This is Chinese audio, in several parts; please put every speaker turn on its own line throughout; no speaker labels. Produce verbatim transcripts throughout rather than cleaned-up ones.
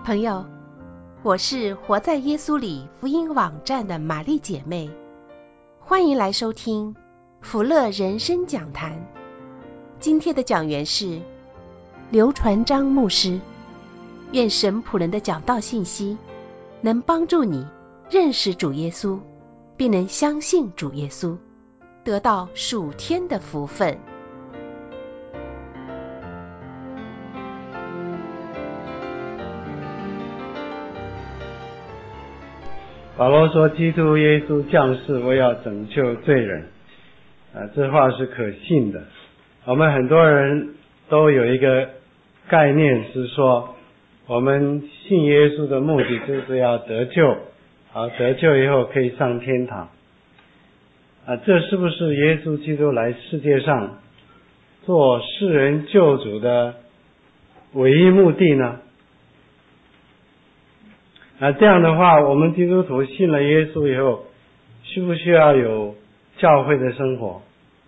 朋友，我是活在耶稣里福音网站的玛丽姐妹，欢迎来收听福乐人生讲坛。今天的讲员是刘传章牧师。愿神仆人的讲道信息能帮助你认识主耶稣，并能相信主耶稣，得到属天的福分。
保罗说，基督耶稣降世为要拯救罪人，啊，这话是可信的。我们很多人都有一个概念是说，我们信耶稣的目的就是要得救，好，得救以后可以上天堂。啊，这是不是耶稣基督来世界上做世人救主的唯一目的呢？那这样的话，我们基督徒信了耶稣以后，需不需要有教会的生活？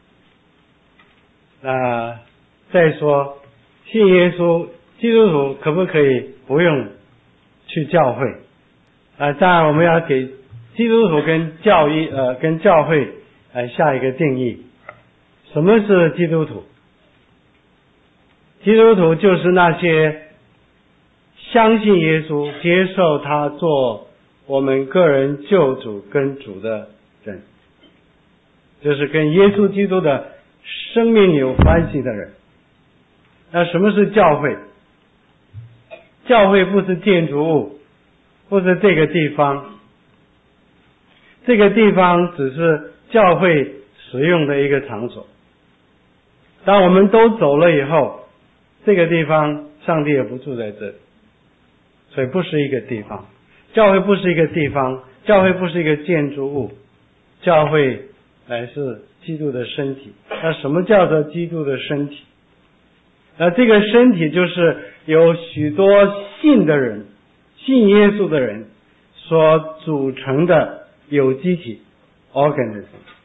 那再说，信耶稣，基督徒可不可以不用去教会？啊，当然我们要给基督徒跟教义呃跟教会来下一个定义。什么是基督徒？基督徒就是那些相信耶稣，接受他做我们个人救主跟主的人，就是跟耶稣基督的生命有关系的人。那什么是教会？教会不是建筑物，不是这个地方，这个地方只是教会使用的一个场所。当我们都走了以后，这个地方上帝也不住在这里，所以不是一个地方。教会不是一个地方，教会不是一个建筑物，教会乃是基督的身体。那什么叫做基督的身体？那这个身体就是由许多信的人，信耶稣的人所组成的有机体 organism。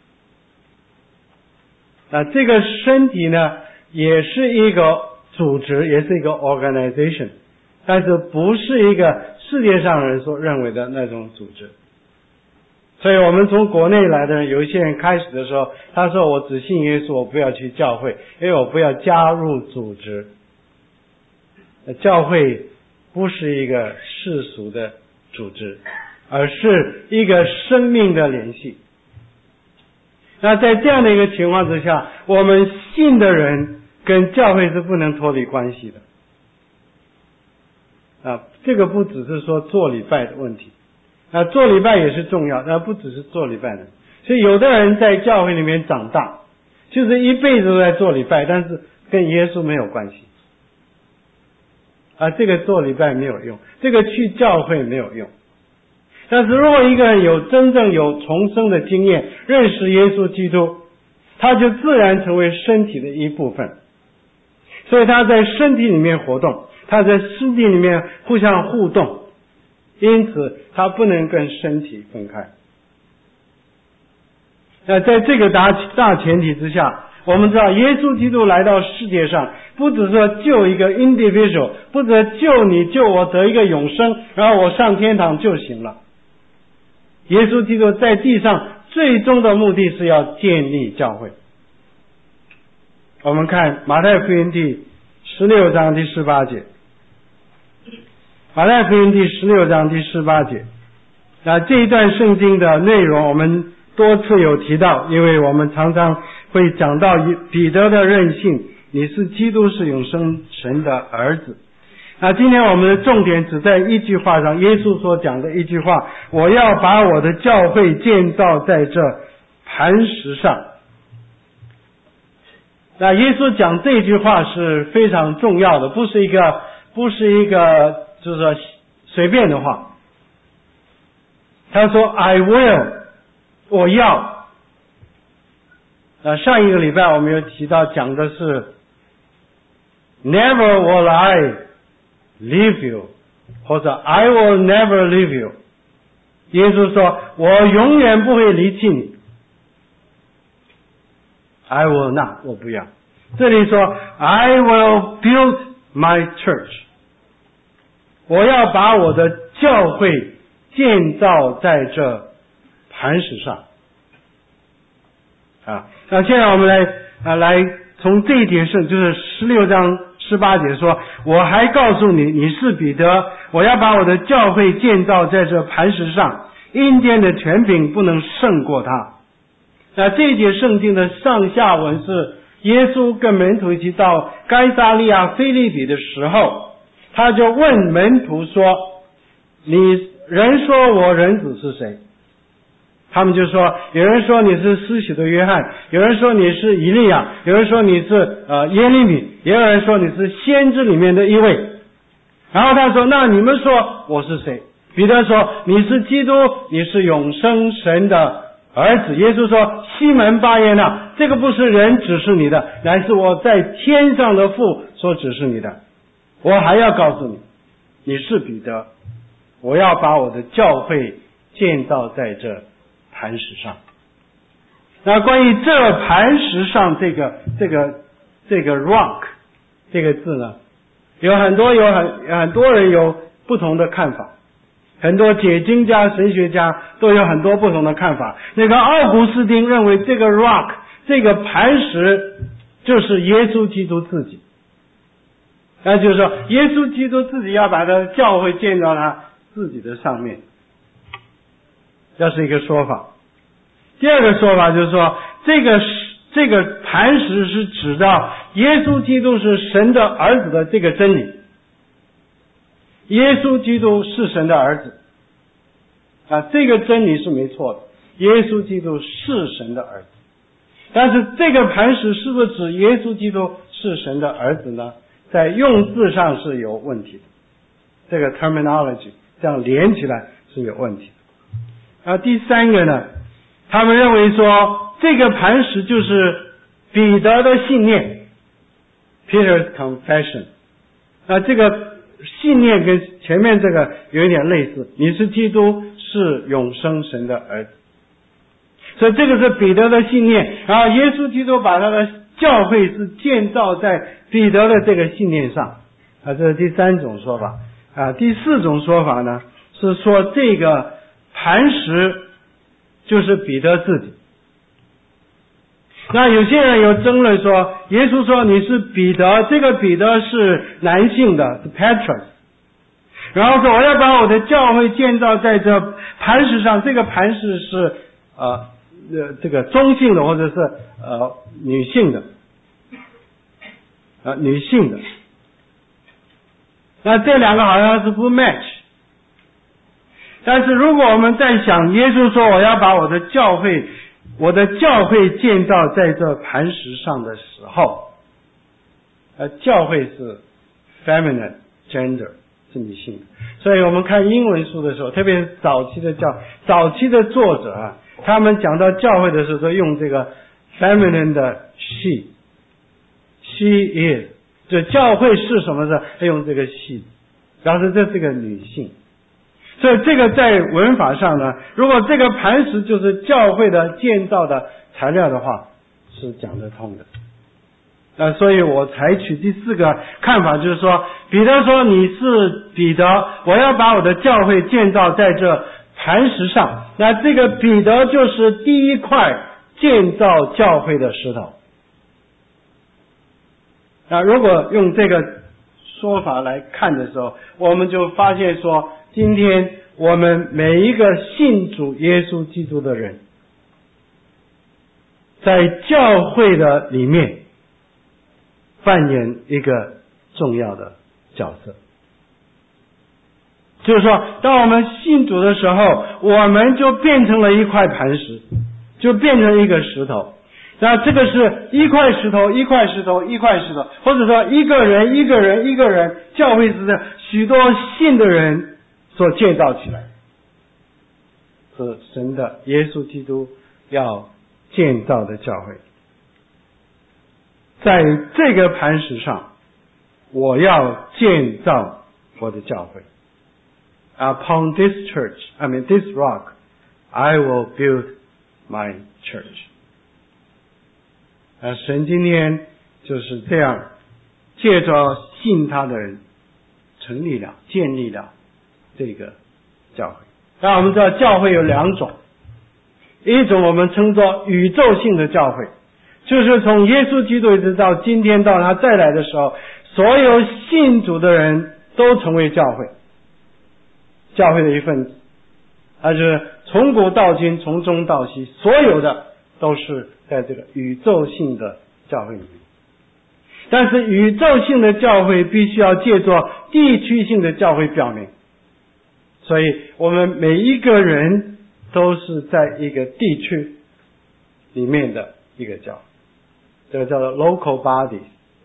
那这个身体呢，也是一个组织，也是一个 organization， 但是不是一个世界上人所认为的那种组织。所以我们从国内来的人，有一些人开始的时候，他说我只信耶稣，我不要去教会，因为我不要加入组织。教会不是一个世俗的组织，而是一个生命的联系。那在这样的一个情况之下，我们信的人跟教会是不能脱离关系的。啊，这个不只是说做礼拜的问题，啊，做礼拜也是重要，但不只是做礼拜的。所以有的人在教会里面长大，就是一辈子都在做礼拜，但是跟耶稣没有关系。啊，这个做礼拜没有用，这个去教会没有用。但是如果一个人有真正有重生的经验，认识耶稣基督，他就自然成为身体的一部分。所以他在身体里面活动，他在身体里面互相互动，因此他不能跟身体分开。那在这个大大前提之下，我们知道耶稣基督来到世界上，不只是说救一个 individual， 不只是救你救我得一个永生，然后我上天堂就行了。耶稣基督在地上最终的目的是要建立教会。我们看马太福音第十六章第十八节，马太福音第十六章第十八节。那这一段圣经的内容我们多次有提到，因为我们常常会讲到彼得的任性，你是基督，是永生神的儿子。那今天我们的重点只在一句话上，耶稣所讲的一句话，我要把我的教会建造在这磐石上。那耶稣讲这句话是非常重要的，不是一个不是一个就是说随便的话。他说 I will， 我要。那上一个礼拜我们有提到讲的是 Never will I leave you， 或者 I will never leave you。 耶稣说我永远不会离弃你。 I will not， 我不要。这里说 I will build my church， 我要把我的教会建造在这磐石上。啊，那现在我们来啊来从这一点是就是十六章十八节说，我还告诉你，你是彼得，我要把我的教会建造在这磐石上，阴间的权柄不能胜过他。那这一节圣经的上下文是耶稣跟门徒一起到该撒利亚腓立比的时候，他就问门徒说，你人说我人子是谁？他们就说，有人说你是施洗的约翰，有人说你是以利亚，有人说你是呃耶利米，也有人说你是先知里面的一位。然后他说，那你们说我是谁？彼得说，你是基督，你是永生神的儿子。耶稣说，西门巴耶纳，这个不是人指示你的，乃是我在天上的父所指示你的。我还要告诉你，你是彼得，我要把我的教会建造在这磐石上。那关于这磐石上这个这个这个 rock 这个字呢，有很多有很很多人有不同的看法，很多解经家神学家都有很多不同的看法。那个奥古斯丁认为这个 rock 这个磐石就是耶稣基督自己，那就是说耶稣基督自己要把他的教会建到他自己的上面，这是一个说法。第二个说法就是说，这个这个磐石是指到耶稣基督是神的儿子的这个真理。耶稣基督是神的儿子啊，这个真理是没错的，耶稣基督是神的儿子。但是这个磐石是不是指耶稣基督是神的儿子呢？在用字上是有问题的，这个 terminology 这样连起来是有问题的。然后第三个呢，他们认为说这个磐石就是彼得的信念 Peter's confession。 那这个信念跟前面这个有一点类似，你是基督，是永生神的儿子，所以这个是彼得的信念。然后耶稣基督把他的教会是建造在彼得的这个信念上啊，这是第三种说法啊。第四种说法呢，是说这个磐石就是彼得自己。那有些人有争论说，耶稣说你是彼得，这个彼得是男性的，是 Petrus， 然后说我要把我的教会建造在这磐石上，这个磐石是呃呃这个中性的或者是呃女性的呃女性的，那这两个好像是不 match。但是如果我们在想耶稣说我要把我的教会我的教会建造在这磐石上的时候，呃，教会是 feminine gender 是女性的，所以我们看英文书的时候，特别是早期的教早期的作者啊，他们讲到教会的时候都用这个 feminine 的 she she is， 就教会是什么的，用这个 she， 表示这是个女性。所以这个在文法上呢，如果这个磐石就是教会的建造的材料的话，是讲得通的。那所以我采取第四个看法，就是说彼得说你是彼得，我要把我的教会建造在这磐石上，那这个彼得就是第一块建造教会的石头。那如果用这个说法来看的时候，我们就发现说，今天我们每一个信主耶稣基督的人，在教会的里面扮演一个重要的角色。就是说，当我们信主的时候，我们就变成了一块磐石，就变成一个石头。那这个是一块石头一块石头一块石头，或者说一个人一个人一个人，教会是许多信的人所建造起来，是神的耶稣基督要建造的教会。在这个磐石上，我要建造我的教会。Upon this church, I mean this rock, I will build my church. 啊，神今天就是这样借着信他的人成立了、建立了这个教会。那我们知道教会有两种，一种我们称作宇宙性的教会，就是从耶稣基督一直到今天到他再来的时候，所有信主的人都成为教会，教会的一份子。而是从古到今，从中到西，所有的都是在这个宇宙性的教会里面。但是宇宙性的教会必须要借助地区性的教会表明，所以我们每一个人都是在一个地区里面的一个教会，这个叫做 local bodies。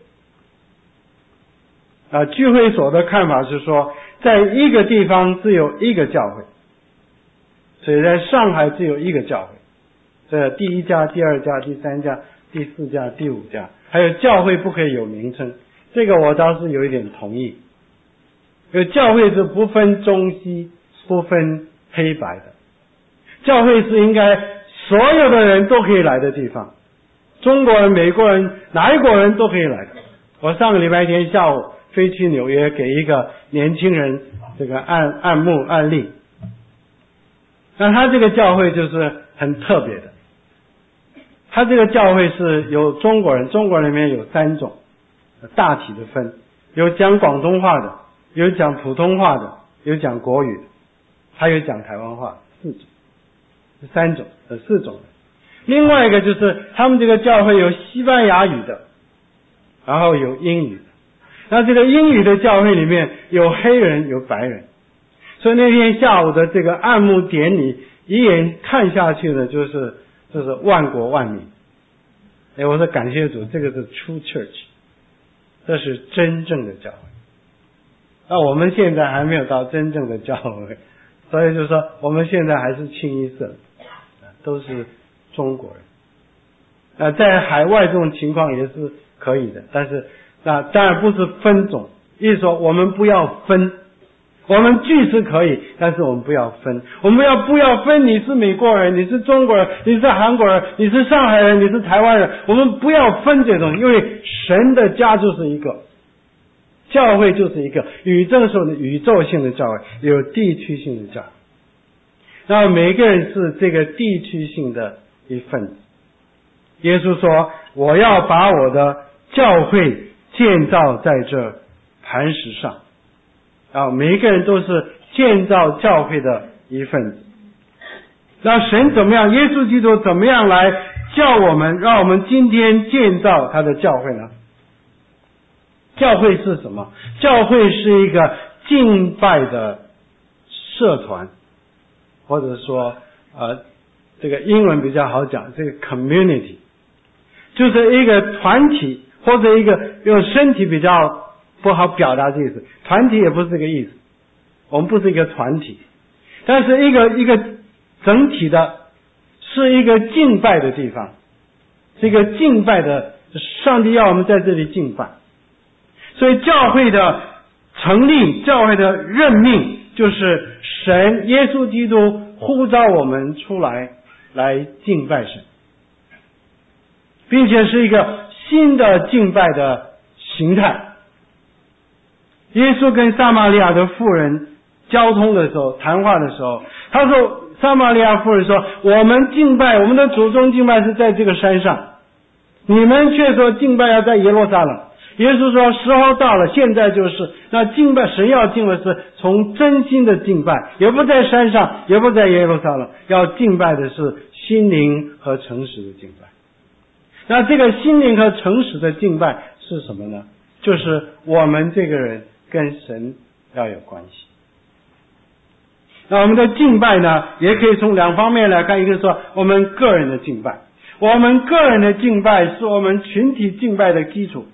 啊，聚会所的看法是说，在一个地方只有一个教会，所以在上海只有一个教会，这第一家、第二家、第三家、第四家、第五家，还有教会不可以有名称，这个我倒是有一点同意。因为教会是不分中西、不分黑白的，教会是应该所有的人都可以来的地方，中国人、美国人、哪一国人都可以来的。我上个礼拜天下午飞去纽约，给一个年轻人这个按按牧案例。那他这个教会就是很特别的，他这个教会是有中国人，中国人里面有三种大体的分，有讲广东话的，有讲普通话的，有讲国语的，还有讲台湾话，四种，三种呃四种。另外一个就是他们这个教会有西班牙语的，然后有英语的。那这个英语的教会里面有黑人有白人，所以那天下午的这个按牧典礼一眼看下去呢，就是就是万国万民。哎，我说感谢主，这个是 true church， 这是真正的教会。那我们现在还没有到真正的教会，所以就是说我们现在还是清一色，都是中国人。那在海外这种情况也是可以的，但是那当然不是分种，意思说我们不要分，我们聚是可以，但是我们不要分，我们要不要分你是美国人，你是中国人，你是韩国人，你是上海人，你是台湾人，我们不要分这种，因为神的家就是一个，教会就是一个宇宙性的宇宙性的教会，有地区性的教会，然后每个人是这个地区性的一份子。耶稣说，我要把我的教会建造在这磐石上，然后每一个人都是建造教会的一份子。那神怎么样，耶稣基督怎么样来叫我们，让我们今天建造他的教会呢？教会是什么？教会是一个敬拜的社团，或者说呃，这个英文比较好讲，这个 community 就是一个团体，或者一个用身体比较不好表达这个意思，团体也不是这个意思，我们不是一个团体，但是一个一个整体的，是一个敬拜的地方，是一个敬拜的，上帝要我们在这里敬拜。所以教会的成立，教会的任命，就是神耶稣基督呼召我们出来来敬拜神，并且是一个新的敬拜的形态。耶稣跟撒玛利亚的妇人交通的时候，谈话的时候，他说，撒玛利亚妇人说，我们敬拜，我们的祖宗敬拜是在这个山上，你们却说敬拜要在耶路撒冷。耶稣说，时候到了，现在就是，那敬拜神要敬的是从真心的敬拜，也不在山上，也不在耶路撒冷，要敬拜的是心灵和诚实的敬拜。那这个心灵和诚实的敬拜是什么呢？就是我们这个人跟神要有关系。那我们的敬拜呢，也可以从两方面来看，一个是说我们个人的敬拜，我们个人的敬拜是我们群体敬拜的基础。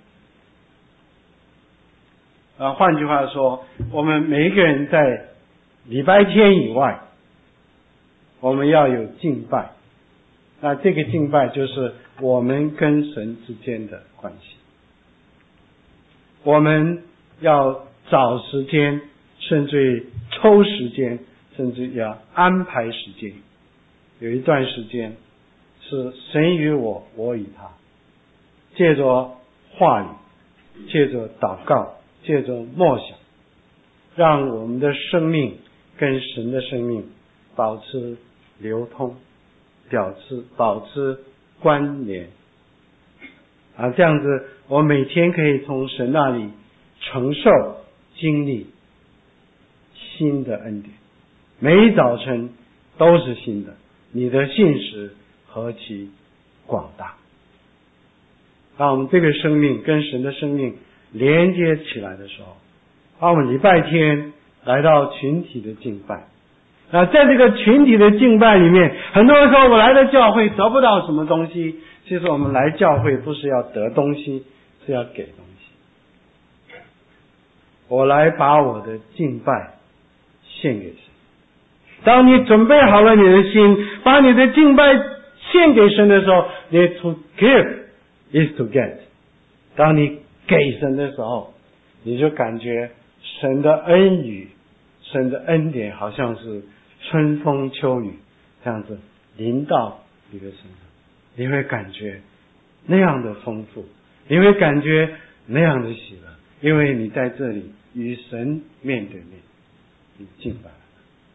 啊，换句话说，我们每一个人在礼拜天以外，我们要有敬拜。那这个敬拜就是我们跟神之间的关系。我们要找时间，甚至于抽时间，甚至要安排时间。有一段时间是神与我，我与他，借着话语，借着祷告，借着默想， 让我们的生命跟神的生命保持流通，保持保持关联啊，这样子我每天可以从神那里承受经历新的恩典，每一早晨都是新的，你的信实何其广大。当我们这个生命跟神的生命连接起来的时候，当我们礼拜天来到群体的敬拜，那在这个群体的敬拜里面，很多人说我来到教会得不到什么东西，其实我们来教会不是要得东西，是要给东西。我来把我的敬拜献给神。当你准备好了你的心，把你的敬拜献给神的时候，你 to give is to get。 当你给神的时候，你就感觉神的恩雨，神的恩典好像是春风秋雨这样子临到你的身上，你会感觉那样的丰富，你会感觉那样的喜乐，因为你在这里与神面对面，你敬拜了。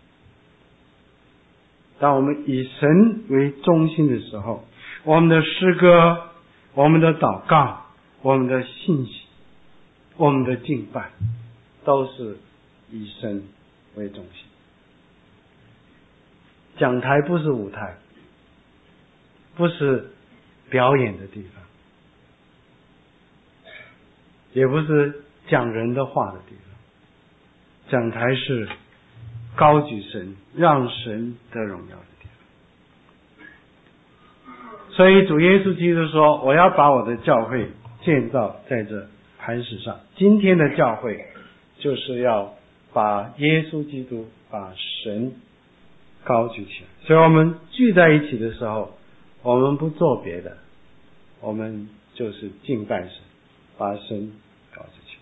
当我们以神为中心的时候，我们的诗歌，我们的祷告，我们的信息，我们的敬拜都是以神为中心。讲台不是舞台，不是表演的地方，也不是讲人的话的地方。讲台是高举神，让神得荣耀的地方。所以主耶稣基督说，我要把我的教会建造在这磐石上。今天的教会就是要把耶稣基督，把神高举起来。所以我们聚在一起的时候，我们不做别的，我们就是敬拜神，把神高举起来。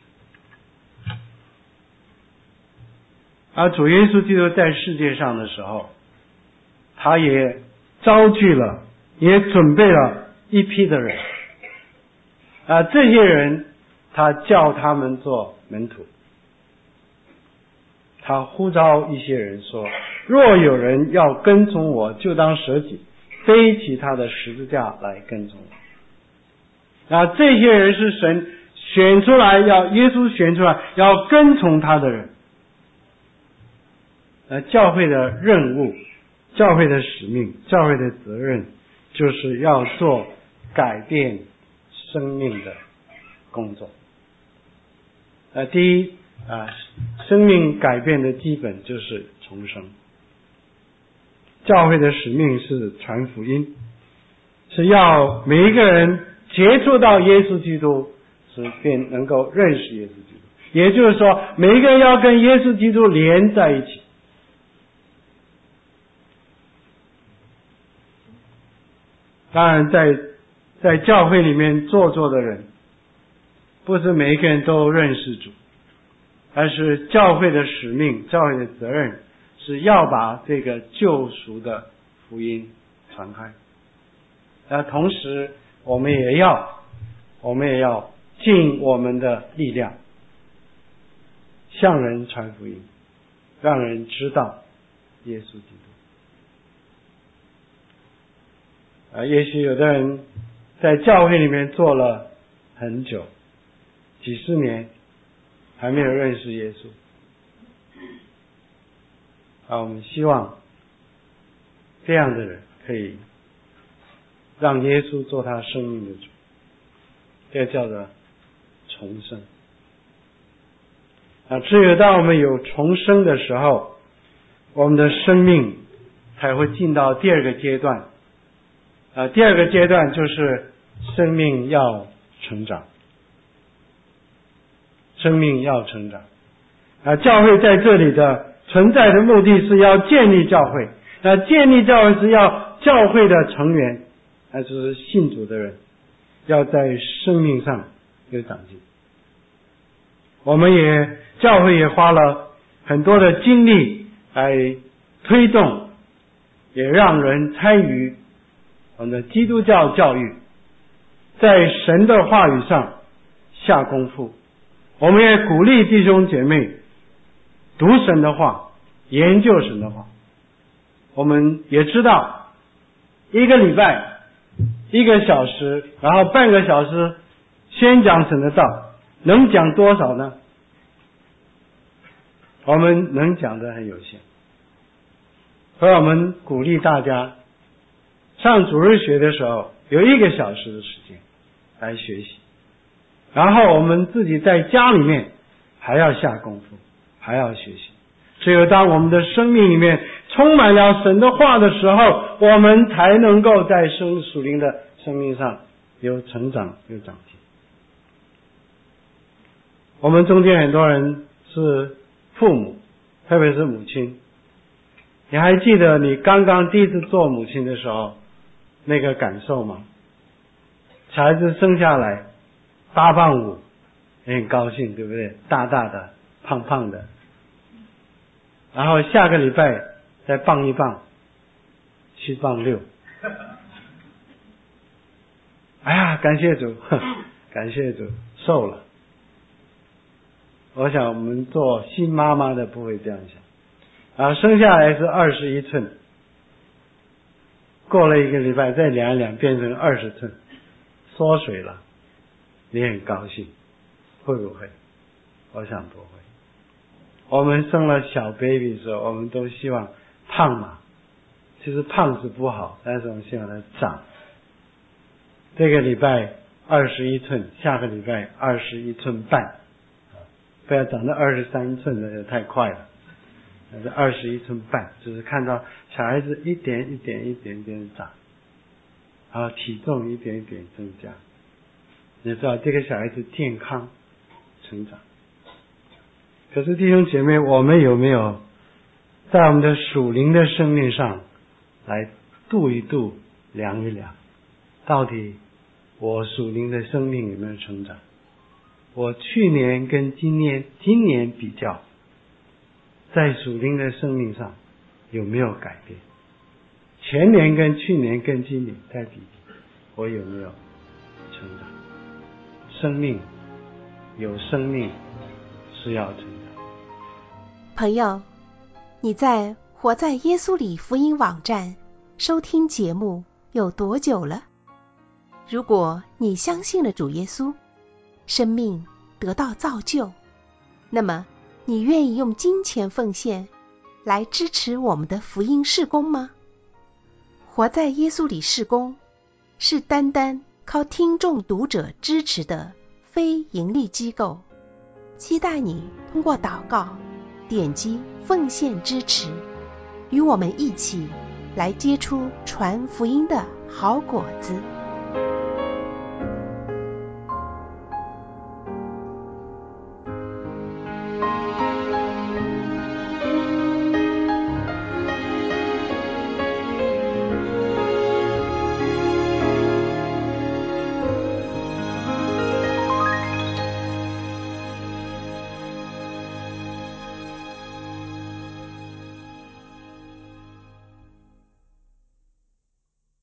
而主耶稣基督在世界上的时候，他也招聚了，也准备了一批的人啊，这些人他叫他们做门徒，他呼召一些人说，若有人要跟从我，就当舍己，背起他的十字架来跟从我。啊，这些人是神选出来，要耶稣选出来要跟从他的人。呃，教会的任务，教会的使命，教会的责任，就是要做改变生命的工作。呃，第一啊，生命改变的基本就是重生。教会的使命是传福音，是要每一个人接触到耶稣基督，是便能够认识耶稣基督。也就是说，每一个人要跟耶稣基督连在一起。当然在在教会里面坐坐的人，不是每一个人都认识主，而是教会的使命，教会的责任是要把这个救赎的福音传开。那同时我们也要我们也要尽我们的力量向人传福音，让人知道耶稣基督。啊，也许有的人在教会里面做了很久，几十年，还没有认识耶稣。啊，我们希望这样的人可以让耶稣做他生命的主，这叫做重生。啊，只有当我们有重生的时候，我们的生命才会进到第二个阶段。啊，第二个阶段就是生命要成长，生命要成长。啊，教会在这里的存在的目的是要建立教会，那建立教会是要教会的成员，还是信主的人，要在生命上有长进。我们也教会也花了很多的精力来推动，也让人参与我们的基督教教育，在神的话语上下功夫。我们也鼓励弟兄姐妹读神的话，研究神的话。我们也知道，一个礼拜一个小时，然后半个小时先讲神的道，能讲多少呢？我们能讲的很有限。所以我们鼓励大家上主日学的时候有一个小时的时间来学习，然后我们自己在家里面还要下功夫，还要学习。只有当我们的生命里面充满了神的话的时候，我们才能够在生属灵的生命上有成长，有长进。我们中间很多人是父母，特别是母亲，你还记得你刚刚第一次做母亲的时候那个感受吗？小孩子生下来八磅五，你很高兴，对不对？大大的胖胖的，然后下个礼拜再磅一磅，七磅六。哎呀，感谢主，感谢主，瘦了。我想我们做新妈妈的不会这样想。然后生下来是二十一寸，过了一个礼拜再量一量变成二十寸，缩水了，你很高兴，会不会？我想不会。我们生了小 baby 的时候，我们都希望胖嘛，其实胖是不好，但是我们希望它长。这个礼拜二十一寸，下个礼拜二十一寸半，不要长到二十三寸的太快了。那是二十一寸半，就是看到小孩子一点一点一点一点长，然后体重一点一点增加，你知道这个小孩子健康成长。可是弟兄姐妹，我们有没有在我们的属灵的生命上来度一度量一量，到底我属灵的生命有没有成长？我去年跟今年今年比较，在属灵的生命上有没有改变？前年跟去年跟今年再比比，我有没有成长？生命有生命是要成长。
朋友，你在活在耶稣里福音网站收听节目有多久了？如果你相信了主耶稣，生命得到造就，那么你愿意用金钱奉献来支持我们的福音事工吗？活在耶稣里事工是单单靠听众读者支持的非盈利机构，期待你通过祷告点击奉献支持，与我们一起来结出传福音的好果子。